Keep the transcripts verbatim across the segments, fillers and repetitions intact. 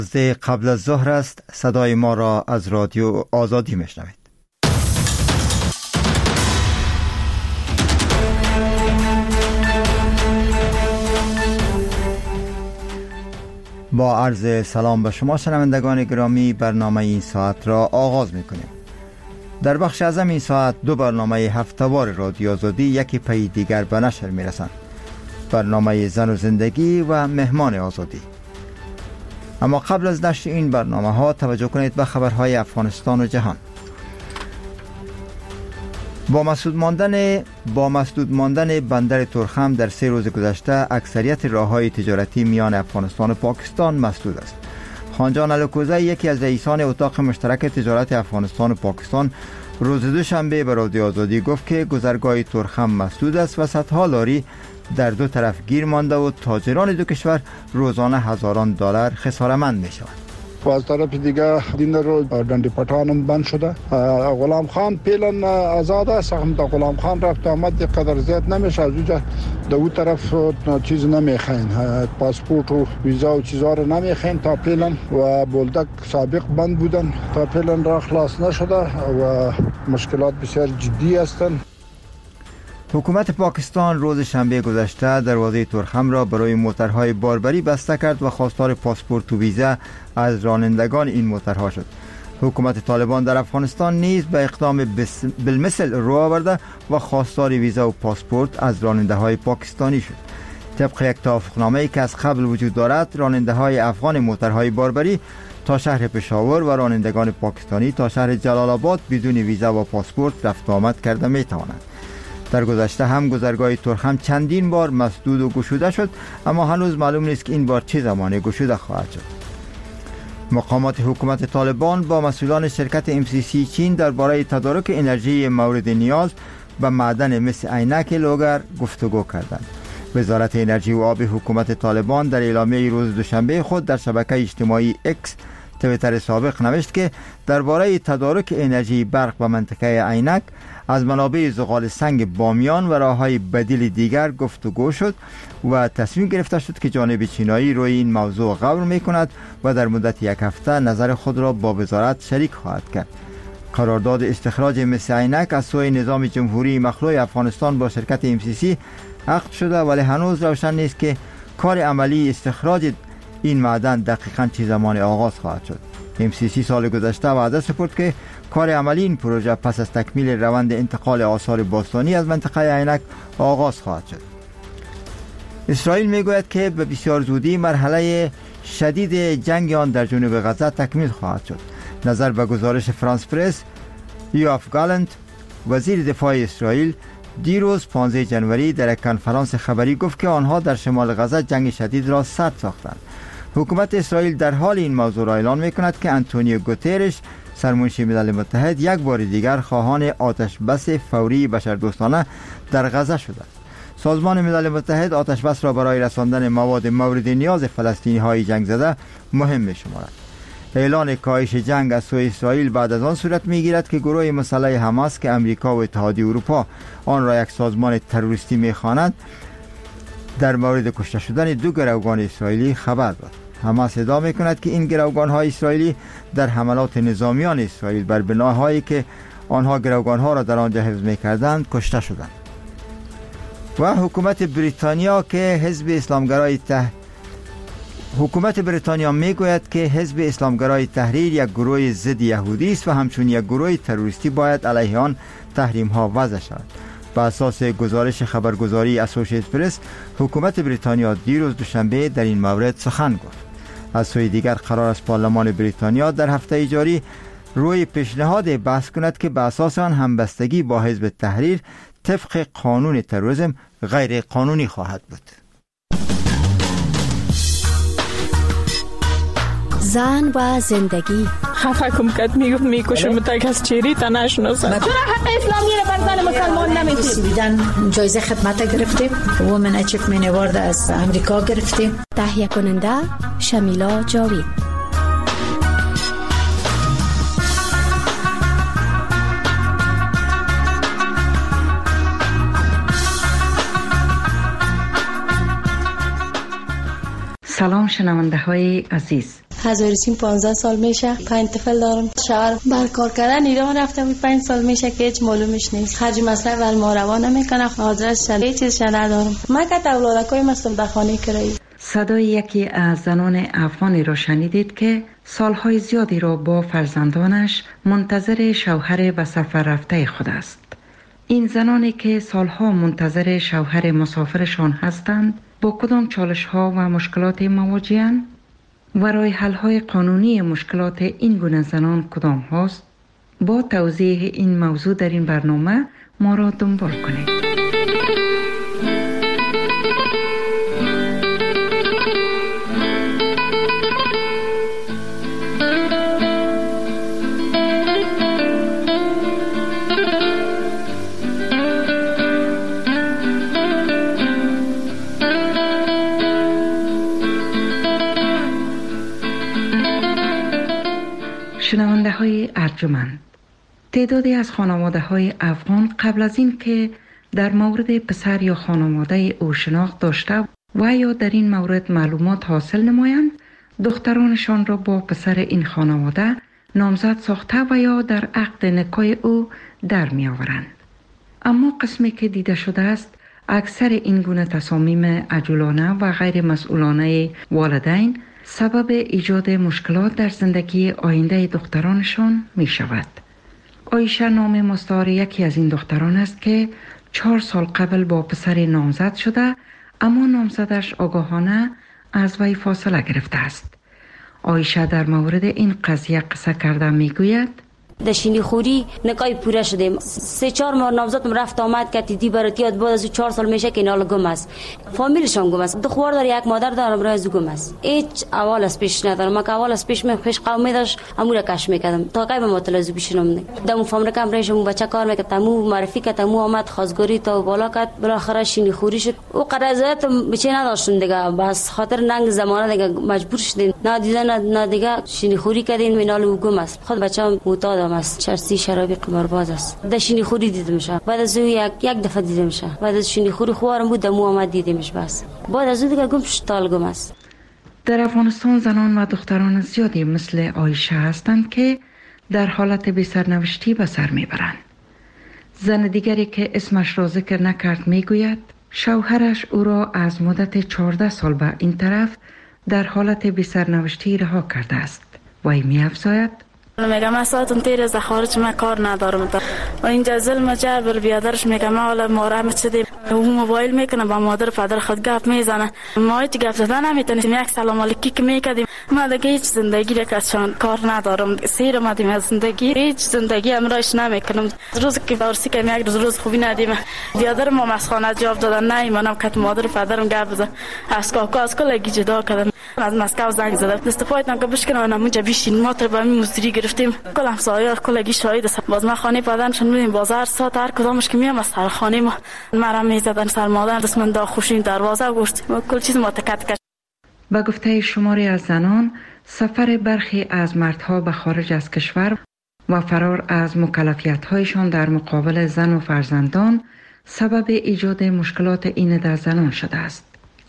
قبل از ظهر است. صدای ما را از رادیو آزادی میشنوید. با عرض سلام به شما شنوندگان گرامی، برنامه این ساعت را آغاز میکنیم. در بخش اعظم این ساعت دو برنامه هفته‌وار رادیو آزادی یکی پی دیگر به نشر میرسند. برنامه زن و زندگی و مهمان آزادی. اما قبل از نشر این برنامه ها توجه کنید به خبرهای افغانستان و جهان. با مسدود ماندن با مسدود ماندن بندر تورخم در سه روز گذشته اکثریت راههای تجارتی میان افغانستان و پاکستان مسدود است. خانجان الکوزی، یکی از رئیسان اتاق مشترک تجارت افغانستان و پاکستان، روز دوشنبه به رادیو آزادی گفت که گذرگاه تورخم مسدود است و صدها لاری در دو طرف گیر مانده و تاجران دو کشور روزانه هزاران دلار خسارتمند می شوند. و از طرف دیگه دین رو دندی پټانم بند شده. غلام خان پیلن آزاد است، هم تا غلام خان رفت آمد قدر زیاد نمیشه. از اونجا دو اون طرف چیز نمیخواین، پاسپورت و ویزا و چیزا رو نمیخواین تا پیلن. و بولدک سابق بند بودن تا پیلن را خلاص نشده و مشکلات بسیار جدی هستند. حکومت پاکستان روز شنبه گذشته دروازه تورخم را برای موترهای باربری بسته کرد و خواستار پاسپورت و ویزا از رانندگان این موترها شد. حکومت طالبان در افغانستان نیز به اقدام بالمثل رو آورده و خواستار ویزا و پاسپورت از راننده های پاکستانی شد. طبق یک توافقنامه‌ای که از قبل وجود دارد، راننده های افغان موترهای باربری تا شهر پشاور و رانندگان پاکستانی تا شهر جلال آباد بدون ویزا و پاسپورت رفت و آمد کرده می توانند. در گذشته هم گذرگاه تورخم چندین بار مسدود و گشوده شد، اما هنوز معلوم نیست که این بار چه زمانی گشوده خواهد شد. مقامات حکومت طالبان با مسئولان شرکت ام سی سی چین درباره تدارک انرژی مورد نیاز و معدن مس عینک لوگر گفتگو کردند. وزارت انرژی و آب حکومت طالبان در اعلامیه روز دوشنبه خود در شبکه اجتماعی اکس تویتر سابق نوشت که درباره تدارک انرژی برق و منطقه عینک از منابع زغال سنگ بامیان و راههای بدیل دیگر گفتگو شد و تصمیم گرفته شد که جانب چینایی روی این موضوع غور می‌کند و در مدت یک هفته نظر خود را با وزارت شریک خواهد کرد. قرارداد استخراج مس عینک از سوی نظام جمهوری مخلوع افغانستان با شرکت ام سی سی عقد شده، ولی هنوز روشن نیست که کار عملی استخراج این معدن دقیقاً چه زمان آغاز خواهد شد. ام سی سی سال گذشته وعده سپرد که کار عملی این پروژه پس از تکمیل روند انتقال آثار باستانی از منطقه عینک آغاز خواهد شد. اسرائیل میگوید که به بسیار زودی مرحله شدید جنگ آن در جنوب غزه تکمیل خواهد شد. نظر به گزارش فرانس پرس، یوآف گالنت، وزیر دفاع اسرائیل، دیروز پانزده جنوری در یک کنفرانس خبری گفت که آنها در شمال غزه جنگ شدید را سد ساختند. حکومت اسرائیل در حال این موضوع را اعلان می‌کند که آنتونیو گوترش، سرمنشی ملل متحد، یک بار دیگر خواهان آتش بس فوری بشردوستانه در غزه شده است. سازمان ملل متحد آتش بس را برای رساندن مواد مورد نیاز فلسطینی‌های جنگ زده مهم می‌شمارد. اعلان کاهش جنگ از سوی اسرائیل بعد از آن صورت می‌گیرد که گروه مسلح حماس که امریکا و اتحادیه اروپا آن را یک سازمان تروریستی می‌خواند، در مورد کشته شدن دو گروگان اسرائیلی خبر داد. حماس ادعا می‌کند که این گروگان‌های اسرائیلی در حملات نظامیان اسرائیل بر بناهایی که آنها گروگان‌ها را در آنجا حفظ می‌کردند کشته شدند. و حکومت بریتانیا که حزب اسلامگرای ته... حکومت بریتانیا میگوید که حزب اسلامگرای تحریر یک گروه ضد یهودی است و همچون یک گروه تروریستی باید علیه آن تحریم‌ها وضع شود. بر اساس گزارش خبرگزاری اسوسییتد پرس، حکومت بریتانیا دیروز دوشنبه در این مورد سخن گفت. از سوی دیگر قرار است پارلمان بریتانیا در هفته جاری روی پیشنهاد بحث کند که به اساس آن همبستگی با حزب تحریر طبق قانون تروریسم غیر قانونی خواهد بود. زن و زندگی. خفه کم کد میگفت میکشم تا کس چیری تا نشناسد. چرا حق اسلامی رو بر زن مسلمان نمیدید؟ بیدن جایزه خدمت گرفتیم، وومن اچیومنت اوارد از امریکا گرفتیم. تهیه کننده شمیلا جاوید. سلام شنونده های عزیز، هزار و سیم پانزده سال میشه، پنج طفل دارم. شوهر بر کار کردن ایران رفته بود، پنج سال میشه که هیچ معلومش نیست. خرج مصرف ول ما روانه میکنه، آدرس شده هیچ چیزش ندارم. من که اولادکای مستم در خانه کرایی. صدای یکی از زنان افغانی را شنیدید که سالهای زیادی را با فرزندانش منتظر شوهر به سفر رفته خود است. این زنانی که سالها منتظر شوهر مسافرشان هستند با کدام چالش‌ها و مشکلات مواجه‌اند و راه حل‌های قانونی مشکلات این گونه زنان کدام هاست؟ با توضیح این موضوع در این برنامه ما را دنبال کنید. شنونده های ارجمند، تعدادی از خانواده های افغان قبل از این که در مورد پسر یا خانواده او شناخت داشته و یا در این مورد معلومات حاصل نمایند، دخترانشان را با پسر این خانواده نامزد ساخته و یا در عقد نکاح او در می آورند. اما قسمی که دیده شده است، اکثر این گونه تصامیم عجولانه و غیر مسئولانه والدین سبب ایجاد مشکلات در زندگی آینده دخترانشان می شود. عایشه نام مستعار یکی از این دختران است که چهار سال قبل با پسر نامزد شده، اما نامزدش آگاهانه از وی فاصله گرفته است. عایشه در مورد این قضیه قصه کرده می گوید: دشینی خوری نکای پوره شدیم، سه چهار ماه نامزدم رفت آمد که دیدی برات یاد بعد از چهار سال میشه که نال گم است، فامیلشون گم است، دو خوار داره، یک مادر دارم، راه از گم است. هیچ اول از پیش ندارم. من که اول از پیش می پیش قومی داشت امور کش میکردم تا کی به متلازم بشینم نه دم فامیل کم رشم بچه کار میکرد، تمو معرفی کرد، تمو آمد خواستگاری تا بالا کرد، بالاخره شینی خوری شد. او قرضیت بچه نداشتن دیگه، بس خاطر ننگ زمانه دیگه مجبور شدین نه دیدن نه دیگه شینی خوری کردین، مینال گم است. خود بچه‌م معتاد است، چرسی شرابی قمارباز است. دشینی خوری دیدمش، بعد از او یک یک دفعه دیدمش، بعد از شینی خوری خوارم بود دمو آمد دیدمش، بس بعد از او دیگه گم شد، تال گم است. در افغانستان زنان و دختران زیادی مثل عایشه هستند که در حالت بی سرنوشتی به سر میبرند. زن دیگری که اسمش را ذکر نکرد میگوید شوهرش او را از مدت چهارده سال به این طرف در حالت بی سرنوشتی رها کرده است. وی می‌افزاید: میگم من ساعتون تیر از خارج من کار ندارم و اینجا ظلم جبر بیادرش میگم حالا مورم شدیم، او موبایل میکنه با مادر پدر خود گپ میزنه، ما هیچ گپ زدن نمیتونیم، یک سلام علیکی که میکردیم. ما دیگه هیچ زندگی را کشان کار ندارم، سیر اومدیم از زندگی، هیچ زندگی امرایش نمیکنم. روز که فارسی که یک روز روز خوبی ندیم، بیادر ما مسخانه جواب دادن، نه منم که مادر پدرم گپ زد، از کاکا از کلگی جدا کردن، از مسکو زنگ زدم، دست پایتون که بشکنن اونجا بشین، ما تر با می مزدوری گرفتیم، کل همسایه‌ها کلگی شاهد است. باز ما خانه پدرشون میریم بازار، ساعت هر کدامش که میام از سر خانه ما مرا میزدن، سر مادر دست من دا خوشین دروازه گشت، کل چیز ما تکت کش. با گفته شماری از زنان، سفر برخی از مردها به خارج از کشور و فرار از مکلفیت‌هایشان در مقابل زن و فرزندان سبب ایجاد مشکلات این در زنان شده است.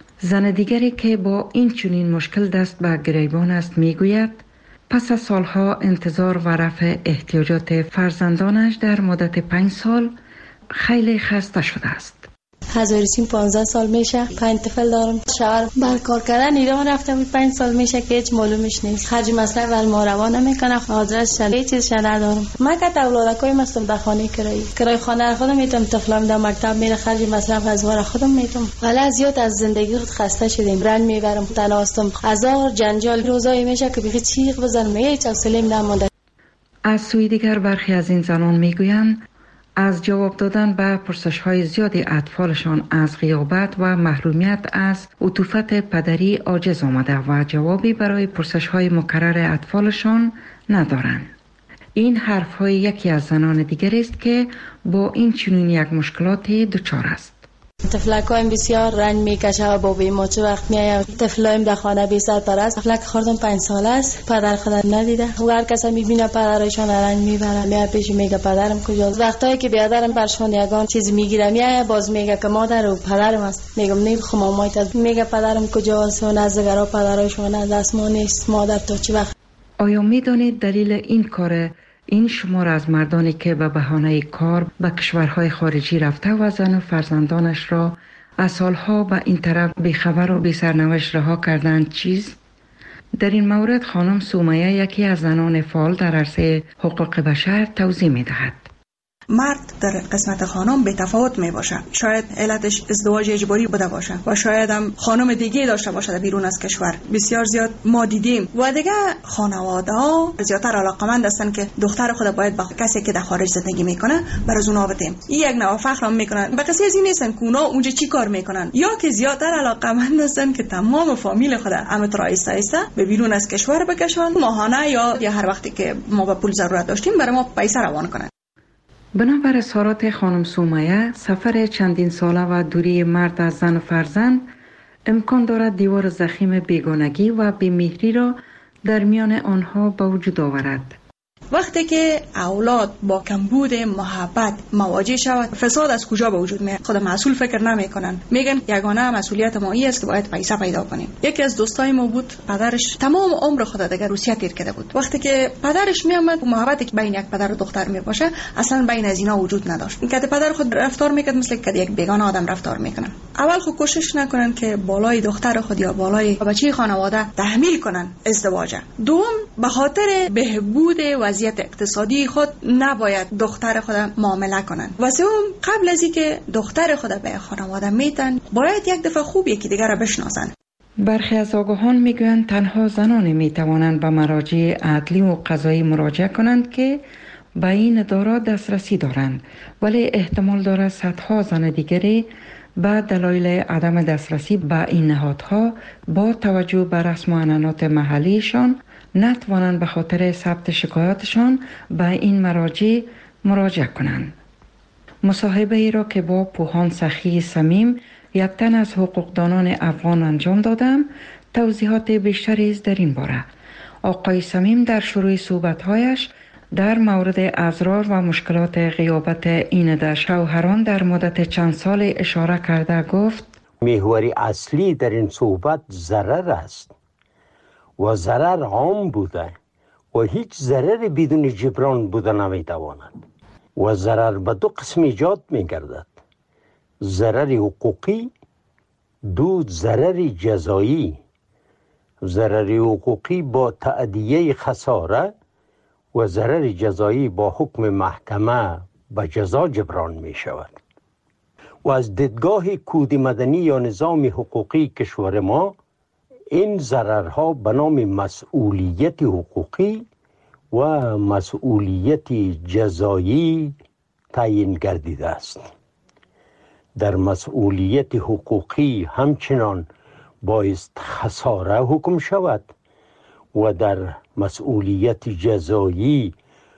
زن دیگری که با این چنین مشکل دست به گریبان است میگوید پس از سالها انتظار و رفع احتیاجات فرزندانش در مدت پنج سال خیلی خسته شده است. هزار و سیم پانزده سال میشه، پنج طفل دارم. شوهر بر کار کردن ایران رفته بود، پنج سال میشه که هیچ معلومش نیست. خرج مصرف ول ما روانه میکنه، آدرس شده هیچ چیزش ندارم. من که اولادکای مستم در خانه کرایی، کرای خانه خودم میتونم، طفلم در مکتب میره، خرج مصرف از وار خودم میتونم. ولی زیاد از زندگی خود خسته شدیم، رنج میبرم، تناستم، هزار جنجال روزایی میشه که بخی چیغ بزنم، هیچ حوصله نمونده. از سوی دیگر برخی از این زنان میگویند از جواب دادن به پرسش‌های زیادی اطفالشان از غیابت و محرومیت از عطوفت پدری عاجز آمده و جوابی برای پرسش‌های مکرر اطفالشان ندارند. این حرف‌های یکی از زنان دیگر است که با این چنین یک مشکلات دچار است. طفلکایم بسیار رنج میکشه و با بیما چه وقت میایم طفلایم در خانه بی سرپرست. طفلک خردم پنج ساله است، پدر خودم ندیده و هر کس میبینه پدرشان رنج میبره میاد پیش میگه پدرم کجاست. وقتایی که بیادرم برشان یگان چیز میگیره میاد باز میگه که مادر و پدرم است. میگم نیم خو مامایت میگه پدرم کجاست و نزدگرا پدرشون از دست ما نیست. مادر تو چه وقت؟ آیا میدانید دلیل این کار این شمار از مردانی که به بهانه کار به کشورهای خارجی رفته و زن و فرزندانش را از سالها به این طرف بیخبر و بی سرنوشت رها کردند چیز؟ در این مورد خانم سومیه یکی از زنان فعال در عرصه حقوق بشر توضیح می دهد. مرد در قسمت خانم به تفاوت می باشه. شاید علتش ازدواج اجباری بوده باشه و شاید هم خانم دیگه داشته باشه در بیرون از کشور. بسیار زیاد ما دیدیم و دیگه خانواده ها زیادتر علاقمند هستن که دختر خود باید با کسی که در خارج زندگی میکنه بر از اونها بدیم. این یک نوع فخر هم میکنن. به کسی از این نیستن که اونا اونجا چی کار میکنن، یا که زیادتر علاقمند هستن که تمام فامیل خود امت رئیس رئیس به بیرون از کشور بکشن، ماهانه یا یا هر وقتی که ما به پول ضرورت داشتیم برای ما پیسه روان کنن. بنابر اظهارات خانم سومیه، سفر چندین ساله و دوری مرد از زن و فرزند امکان دارد دیوار ضخیم بیگانگی و بی‌مهری را در میان آنها به وجود آورد. وقتی که اولاد با کمبود محبت مواجه شود، فساد از کجا به وجود میاد؟ خود مسئول فکر نمیکنن، میگن یگانه مسئولیت ما این است که باید پیسه پیدا کنیم. یکی از دوستای ما بود، پدرش تمام عمر خود دیگه روسیه تیر کرده بود. وقتی که پدرش میامد، محبتی که بین یک پدر و دختر میباشه اصلا بین از اینا وجود نداشت. اینکه پدر خود رفتار میکرد مثل که یک بیگانه آدم رفتار میکنن. اول خود کوشش نکنن که بالای دختر خود یا بالای بچه خانواده تحمیل کنن ازدواج. دوم، به خاطر بهبود وضعیت اقتصادی خود نباید دختر خود معامله کنن. و سوم، قبل از اینکه دختر خود به خانواده میتن باید یک دفعه خوب یکی دیگر را بشناسن. برخی از آگاهان میگویند تنها زنان میتوانند به مراجع عدلی و قضایی مراجعه کنند که به این ادارات دسترسی دارند، ولی احتمال دارد صدها زن دیگری با دلایل عدم دسترسی به این نهادها با توجه به رسم و عنعنات محلیشان نتوانند به خاطر ثبت شکایاتشان به این مراجع مراجعه کنند. مصاحبه ای را که با پوهان سخی صمیم، یک تن از حقوقدانان افغان انجام دادم، توضیحات بیشتری است در این باره. آقای صمیم در شروع صحبت‌هایش در مورد اضرار و مشکلات غیابت این در شوهران در مدت چند سال اشاره کرده گفت: محور اصلی در این صحبت ضرر است و ضرر عام بوده و هیچ ضرر بدون جبران بوده نمیتواند و ضرر به دو قسم ایجاد میگردد: ضرر حقوقی، دو ضرر جزایی. ضرر حقوقی با تأدیه خساره و ضرر جزایی با حکم محکمه به جزا جبران می شود. و از دیدگاه کود مدنی یا نظام حقوقی کشور ما، این ضررها به نام مسئولیت حقوقی و مسئولیت جزایی تعیین گردیده است. در مسئولیت حقوقی همچنان بایست خساره حکم شود و در مسئولیت جزایی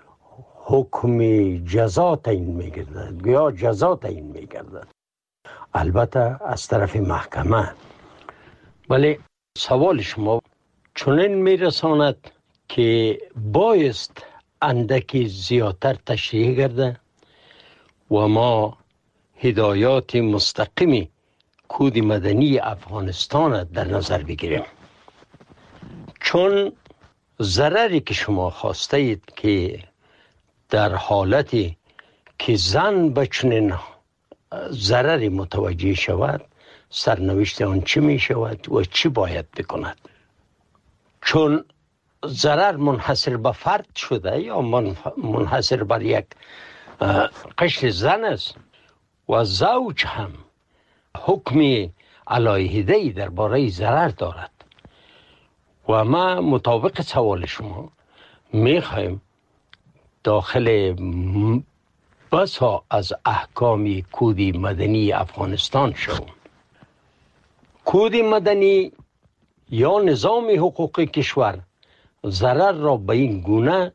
حکم جزا تعیین می‌گردد یا جزا تعیین می‌گردد، البته از طرف محکمه. ولی سوال شما چنین میرساند که بایست اندکی زیادتر تشریح گرده و ما هدایات مستقیمی کود مدنی افغانستان در نظر بگیریم، چون ضرری که شما خواسته اید که در حالتی که زن به چنین ضرری متوجه شود، سرنوشت آن چی می شود و چی باید بکند. چون ضرر منحصر به فرد شده یا منحصر بر یک قشر زن است و زوج هم حکم علیحده‌ای درباره ضرر دارد و ما مطابق سوال شما میخوایم داخل بسا از احکام کود مدنی افغانستان شویم. کود مدنی یا نظام حقوقی کشور ضرر را به این گونه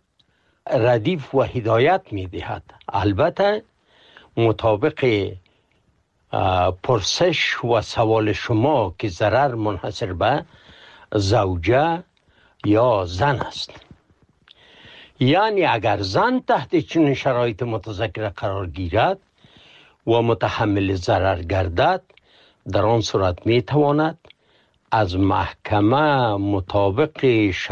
ردیف و هدایت می دهد، البته مطابق پرسش و سوال شما که ضرر منحصر به زوجه یا زن است. یعنی اگر زن تحت چنین شرایط متذکره قرار گیرد و متحمل ضرر گردد، در آن صورت می تواند از محکمه مطابق